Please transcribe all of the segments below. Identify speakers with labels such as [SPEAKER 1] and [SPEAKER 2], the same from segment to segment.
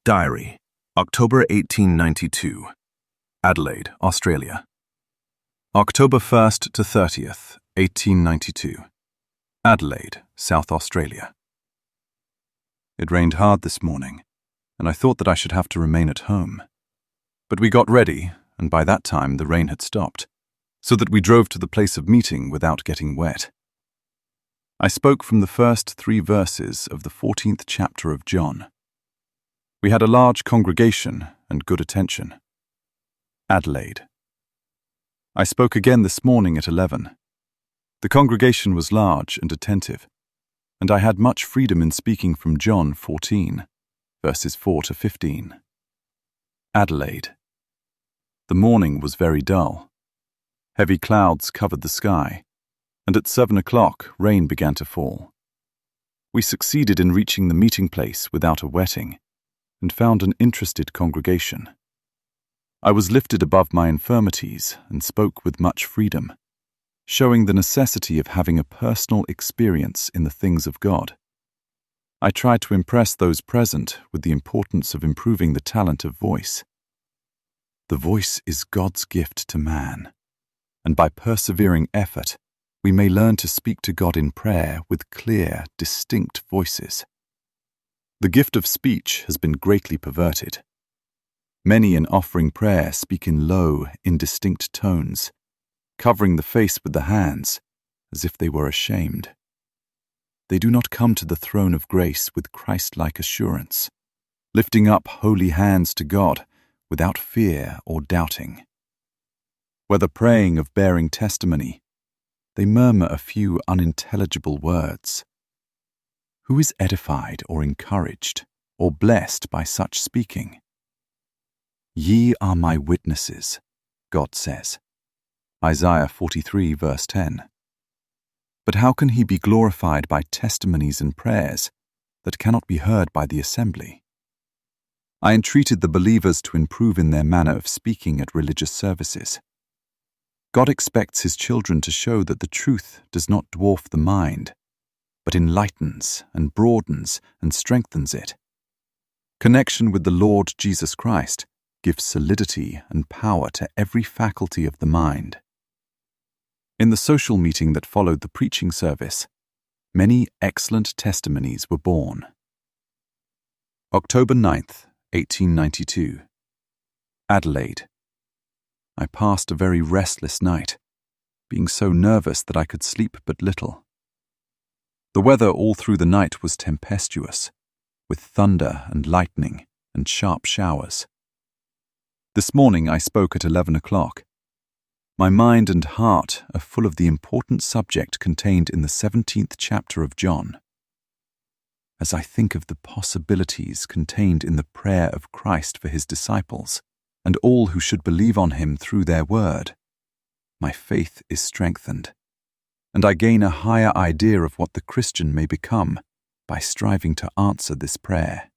[SPEAKER 1] Diary, October 1892, Adelaide, Australia. October 1st to 30th, 1892, Adelaide, South Australia. It rained hard this morning, and I thought that I should have to remain at home. But we got ready, and by that time the rain had stopped, so that we drove to the place of meeting without getting wet. I spoke from the first 3 verses of the 14th chapter of John. We had a large congregation and good attention. Adelaide. I spoke again this morning at 11. The congregation was large and attentive, and I had much freedom in speaking from John 14, verses 4 to 15. Adelaide. The morning was very dull. Heavy clouds covered the sky, and at 7 o'clock rain began to fall. We succeeded in reaching the meeting place without a wetting, and found an interested congregation. I was lifted above my infirmities and spoke with much freedom, showing the necessity of having a personal experience in the things of God. I tried to impress those present with the importance of improving the talent of voice. The voice is God's gift to man, and by persevering effort, we may learn to speak to God in prayer with clear, distinct voices. The gift of speech has been greatly perverted. Many in offering prayer speak in low, indistinct tones, covering the face with the hands, as if they were ashamed. They do not come to the throne of grace with Christ-like assurance, lifting up holy hands to God without fear or doubting. Whether praying of bearing testimony, they murmur a few unintelligible words. Who is edified or encouraged or blessed by such speaking? Ye are my witnesses, God says. Isaiah 43 verse 10. But how can he be glorified by testimonies and prayers that cannot be heard by the assembly? I entreated the believers to improve in their manner of speaking at religious services. God expects his children to show that the truth does not dwarf the mind, but enlightens and broadens and strengthens it. Connection with the Lord Jesus Christ gives solidity and power to every faculty of the mind. In the social meeting that followed the preaching service, many excellent testimonies were born. October 9th, 1892, Adelaide. I passed a very restless night, being so nervous that I could sleep but little. The weather all through the night was tempestuous, with thunder and lightning and sharp showers. This morning I spoke at 11 o'clock. My mind and heart are full of the important subject contained in the 17th chapter of John. As I think of the possibilities contained in the prayer of Christ for his disciples and all who should believe on him through their word, my faith is strengthened, and I gain a higher idea of what the Christian may become by striving to answer this prayer.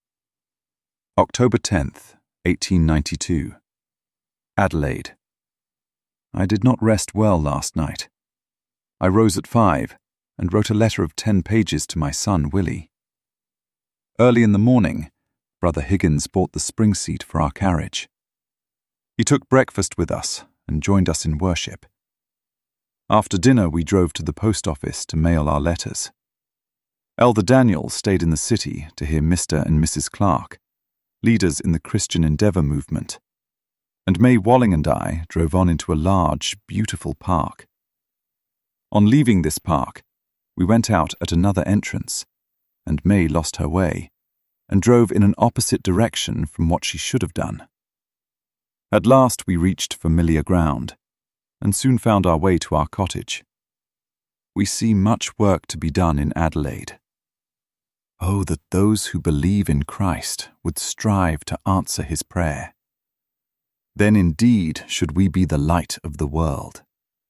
[SPEAKER 1] October 10th, 1892, Adelaide. I did not rest well last night. I rose at 5 and wrote a letter of 10 pages to my son Willie. Early in the morning, Brother Higgins bought the spring seat for our carriage. He took breakfast with us and joined us in worship. After dinner we drove to the post office to mail our letters. Elder Daniel stayed in the city to hear Mr. and Mrs. Clark, leaders in the Christian Endeavour movement, and May Walling and I drove on into a large, beautiful park. On leaving this park, we went out at another entrance, and May lost her way and drove in an opposite direction from what she should have done. At last we reached familiar ground, and soon found our way to our cottage. We see much work to be done in Adelaide. Oh, that those who believe in Christ would strive to answer his prayer. Then indeed should we be the light of the world.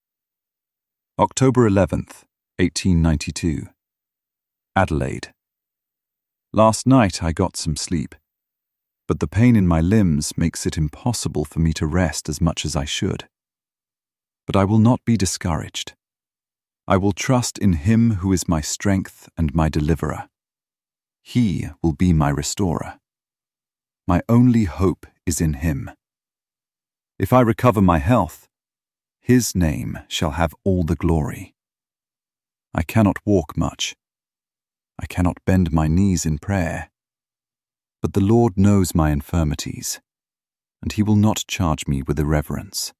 [SPEAKER 1] October 11th, 1892, Adelaide. Last night I got some sleep, but the pain in my limbs makes it impossible for me to rest as much as I should. But I will not be discouraged. I will trust in him who is my strength and my deliverer. He will be my restorer. My only hope is in him. If I recover my health, his name shall have all the glory. I cannot walk much. I cannot bend my knees in prayer. But the Lord knows my infirmities, and he will not charge me with irreverence.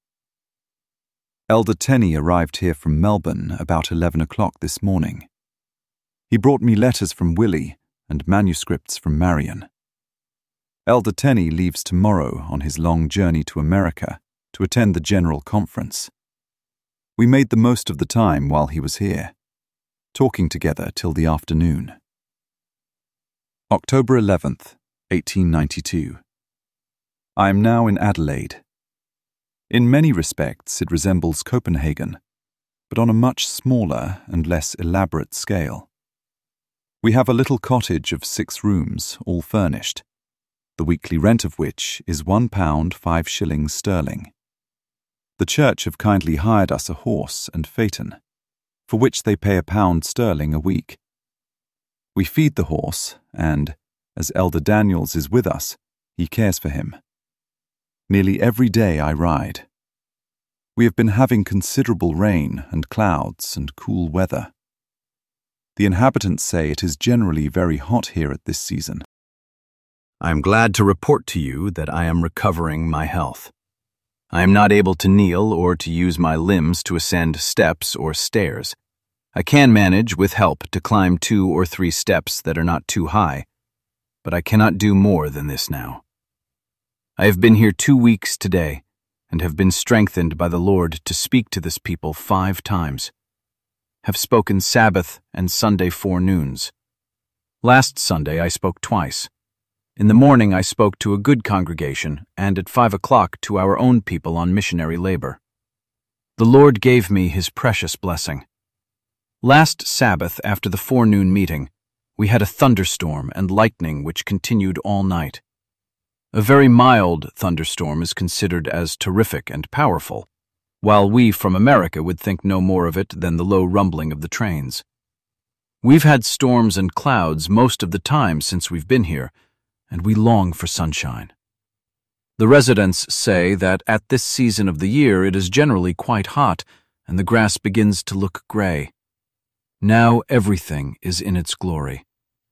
[SPEAKER 1] Elder Tenney arrived here from Melbourne about 11 o'clock this morning. He brought me letters from Willie and manuscripts from Marion. Elder Tenney leaves tomorrow on his long journey to America to attend the General Conference. We made the most of the time while he was here, talking together till the afternoon. October 11th, 1892. I am now in Adelaide. In many respects it resembles Copenhagen, but on a much smaller and less elaborate scale. We have a little cottage of 6 rooms, all furnished, the weekly rent of which is £1 5 shillings sterling. The church have kindly hired us a horse and phaeton, for which they pay £1 sterling a week. We feed the horse, and, as Elder Daniels is with us, he cares for him. Nearly every day I ride. We have been having considerable rain and clouds and cool weather. The inhabitants say it is generally very hot here at this season. I am glad to report to you that I am recovering my health. I am not able to kneel or to use my limbs to ascend steps or stairs. I can manage, with help, to climb 2 or 3 steps that are not too high, but I cannot do more than this now. I have been here 2 weeks today, and have been strengthened by the Lord to speak to this people 5 times. Have spoken Sabbath and Sunday forenoons. Last Sunday I spoke twice. In the morning I spoke to a good congregation, and at 5 o'clock to our own people on missionary labor. The Lord gave me his precious blessing. Last Sabbath, after the forenoon meeting, we had a thunderstorm and lightning which continued all night. A very mild thunderstorm is considered as terrific and powerful, while we from America would think no more of it than the low rumbling of the trains. We've had storms and clouds most of the time since we've been here, and we long for sunshine. The residents say that at this season of the year it is generally quite hot, and the grass begins to look gray. Now everything is in its glory.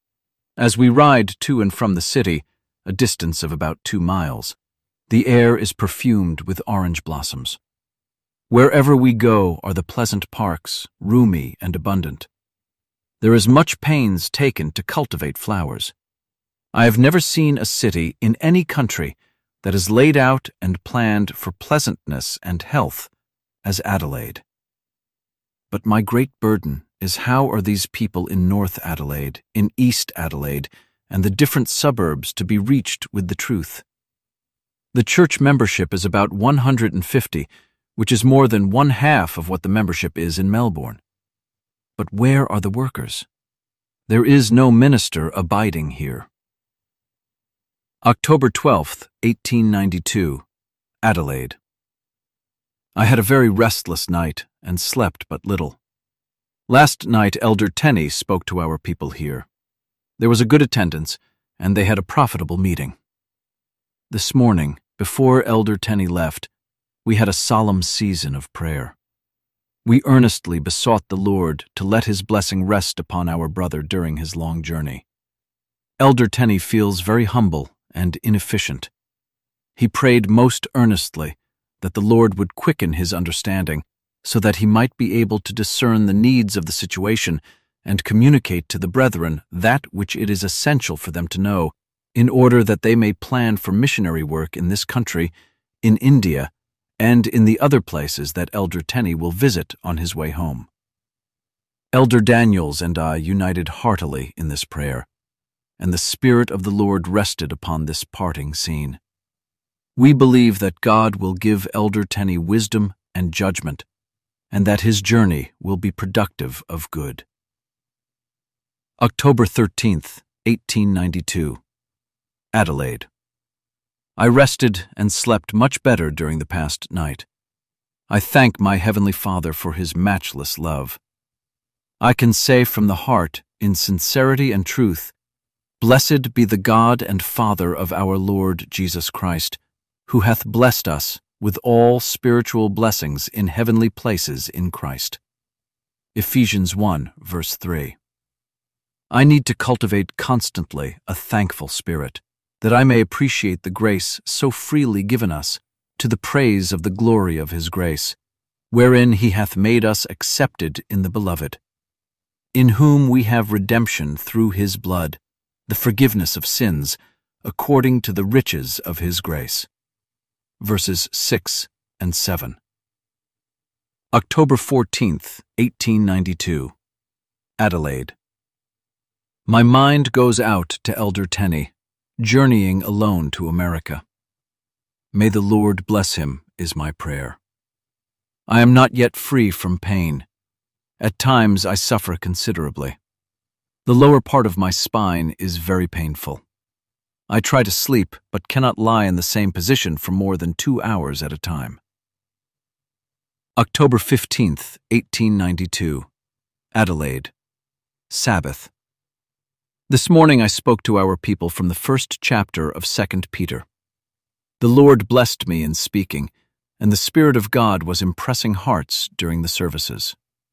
[SPEAKER 1] As we ride to and from the city, a distance of about 2 miles, the air is perfumed with orange blossoms. Wherever we go are the pleasant parks, roomy and abundant. There is much pains taken to cultivate flowers. I have never seen a city in any country that is laid out and planned for pleasantness and health as Adelaide. But my great burden is how are these people in North Adelaide, in East Adelaide, and the different suburbs to be reached with the truth. The church membership is about 150, which is more than 1/2 of what the membership is in Melbourne. But where are the workers? There is no minister abiding here. October 12th, 1892, Adelaide. I had a very restless night and slept but little. Last night Elder Tenney spoke to our people here. There was a good attendance, and they had a profitable meeting. This morning, before Elder Tenney left, we had a solemn season of prayer. We earnestly besought the Lord to let his blessing rest upon our brother during his long journey. Elder Tenney feels very humble and inefficient. He prayed most earnestly that the Lord would quicken his understanding so that he might be able to discern the needs of the situation and communicate to the brethren that which it is essential for them to know, in order that they may plan for missionary work in this country, in India, and in the other places that Elder Tenney will visit on his way home. Elder Daniels and I united heartily in this prayer, and the Spirit of the Lord rested upon this parting scene. We believe that God will give Elder Tenney wisdom and judgment, and that his journey will be productive of good. October 13th, 1892, Adelaide. I rested and slept much better during the past night. I thank my Heavenly Father for his matchless love. I can say from the heart, in sincerity and truth,
[SPEAKER 2] Blessed be the God and Father of our Lord Jesus Christ, who hath blessed us with all spiritual blessings in heavenly places in Christ. Ephesians 1, verse 3. I need to cultivate constantly a thankful spirit, that I may appreciate the grace so freely given us, to the praise of the glory of his grace, wherein he hath made us accepted in the Beloved, in whom we have redemption through his blood, the forgiveness of sins, according to the riches of his grace. Verses 6 and 7. October 14th, 1892. Adelaide. My mind goes out to Elder Tenney, journeying alone to America. May the Lord bless him, is my prayer. I am not yet free from pain. At times I suffer considerably. The lower part of my spine is very painful. I try to sleep, but cannot lie in the same position for more than 2 hours at a time. October 15th, 1892. Adelaide. Sabbath. This morning I spoke to our people from the first chapter of 2 Peter. The Lord blessed me in speaking, and the Spirit of God was impressing hearts during the services.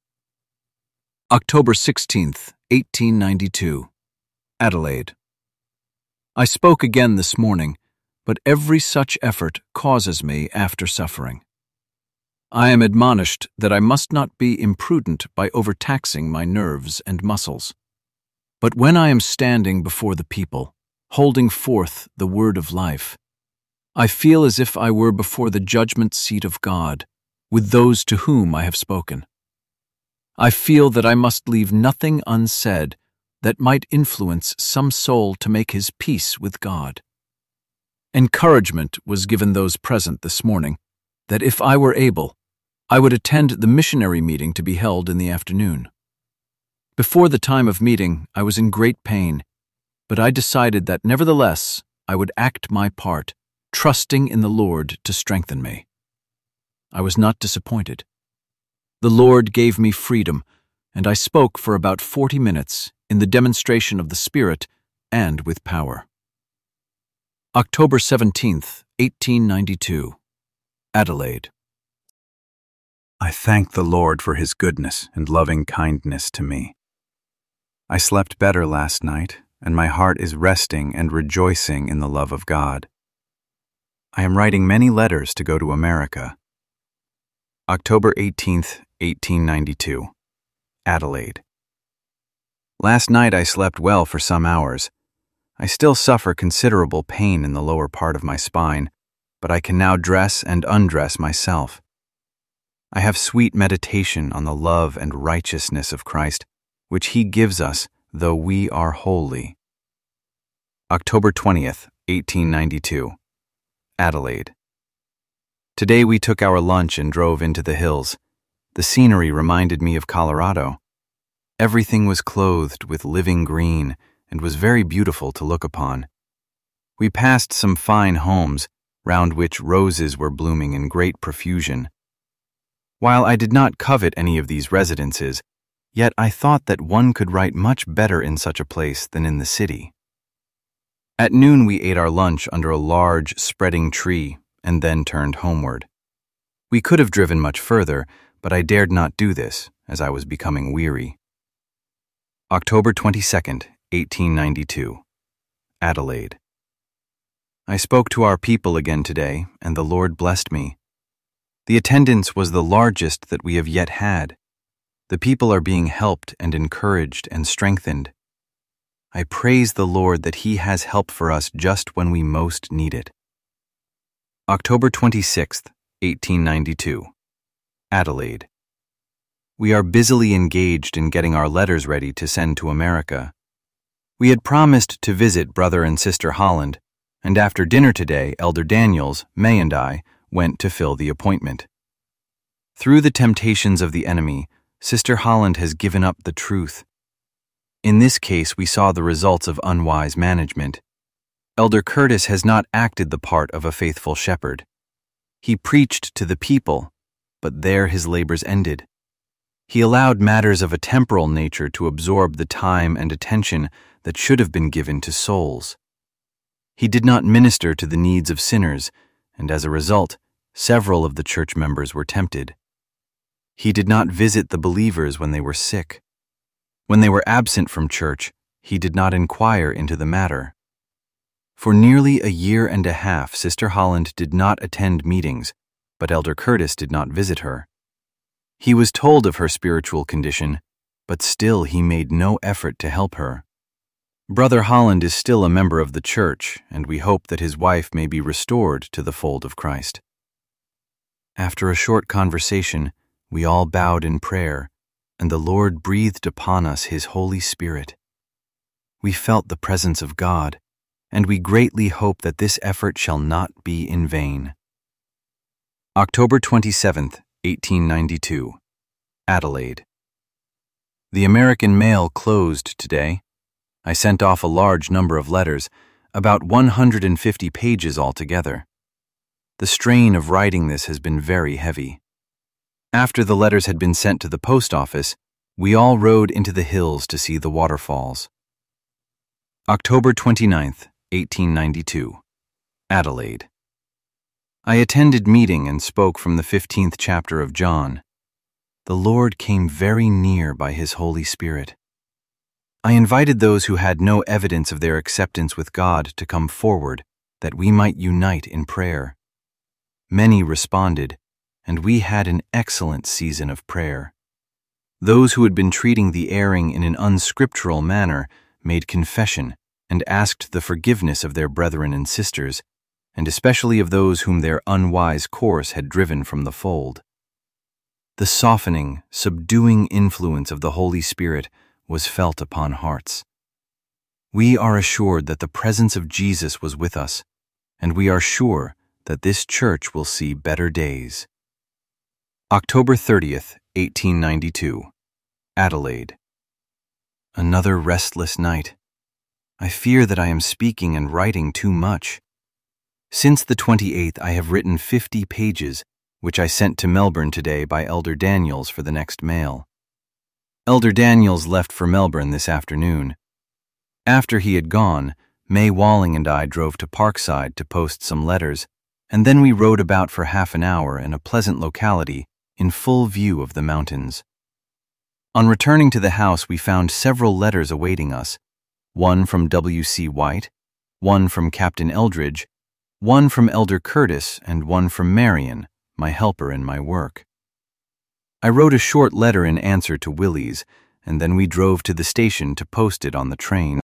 [SPEAKER 2] October 16th, 1892. Adelaide. I spoke again this morning, but every such effort causes me after suffering. I am admonished that I must not be imprudent by overtaxing my nerves and muscles. But when I am standing before the people, holding forth the word of life, I feel as if I were before the judgment seat of God, with those to whom I have spoken. I feel that I must leave nothing unsaid that might influence some soul to make his peace with God. Encouragement was given those present this morning that if I were able, I would attend the missionary meeting to be held in the afternoon. Before the time of meeting, I was in great pain, but I decided that nevertheless I would act my part, trusting in the Lord to strengthen me. I was not disappointed. The Lord gave me freedom, and I spoke for about 40 minutes in the demonstration of the Spirit and with power. October 17th, 1892. Adelaide.
[SPEAKER 1] I thank the Lord for his goodness and loving kindness to me. I slept better last night, and my heart is resting and rejoicing in the love of God. I am writing many letters to go to America. October 18th, 1892. Adelaide. Last night I slept well for some hours. I still suffer considerable pain in the lower part of my spine, but I can now dress and undress myself. I have sweet meditation on the love and righteousness of Christ, which he gives us, though we are holy. October 20th, 1892. Adelaide. Today we took our lunch and drove into the hills. The scenery reminded me of Colorado. Everything was clothed with living green and was very beautiful to look upon. We passed some fine homes, round which roses were blooming in great profusion. While I did not covet any of these residences, yet I thought that one could write much better in such a place than in the city. At noon we ate our lunch under a large, spreading tree and then turned homeward. We could have driven much further, but I dared not do this, as I was becoming weary. October 22nd, 1892. Adelaide. I spoke to our people again today, and the Lord blessed me. The attendance was the largest that we have yet had. The people are being helped and encouraged and strengthened. I praise the Lord that he has help for us just when we most need it. October 26th, 1892. Adelaide. We are busily engaged in getting our letters ready to send to America. We had promised to visit Brother and Sister Holland, and after dinner today, Elder Daniels, May, and I went to fill the appointment. Through the temptations of the enemy, Sister Holland has given up the truth. In this case, we saw the results of unwise management. Elder Curtis has not acted the part of a faithful shepherd. He preached to the people, but there his labors ended. He allowed matters of a temporal nature to absorb the time and attention
[SPEAKER 2] that should have been given to souls. He did not minister to the needs of sinners, and as a result, several of the church members were tempted. He did not visit the believers when they were sick. When they were absent from church, he did not inquire into the matter. For nearly a year and a half, Sister Holland did not attend meetings, but Elder Curtis did not visit her. He was told of her spiritual condition, but still he made no effort to help her. Brother Holland is still a member of the church, and we hope that his wife may be restored to the fold of Christ. After a short conversation, we all bowed in prayer, and the Lord breathed upon us His Holy Spirit. We felt the presence of God, and we greatly hope that this effort shall not be in vain. October 27th, 1892, Adelaide. The American mail closed today. I sent off a large number of letters, about 150 pages altogether. The strain of writing this has been very heavy. After the letters had been sent to the post office, we all rode into the hills to see the waterfalls. October 29th, 1892, Adelaide. I attended meeting and spoke from the 15th chapter of John. The Lord came very near by His Holy Spirit. I invited those who had no evidence of their acceptance with God to come forward, that we might unite in prayer. Many responded, and we had an excellent season of prayer. Those who had been treating the erring in an unscriptural manner made confession and asked the forgiveness of their brethren and sisters, and especially of those whom their unwise course had driven from the fold. The softening, subduing influence of the Holy Spirit was felt upon hearts. We are assured that the presence of Jesus was with us, and we are sure that this church will see better days. October 30th, 1892, Adelaide. Another restless night. I fear that I am speaking and writing too much. Since the 28th, I have written 50 pages, which I sent to Melbourne today by Elder Daniels for the next mail. Elder Daniels left for Melbourne this afternoon. After he had gone, May Walling and I drove to Parkside to post some letters, and then we rode about for half an hour in a pleasant locality in full view of the mountains. On returning to the house, we found several letters awaiting us, one from W.C. White, one from Captain Eldridge, one from Elder Curtis, and one from Marion, my helper in my work. I wrote a short letter in answer to Willie's, and then we drove to the station to post it on the train.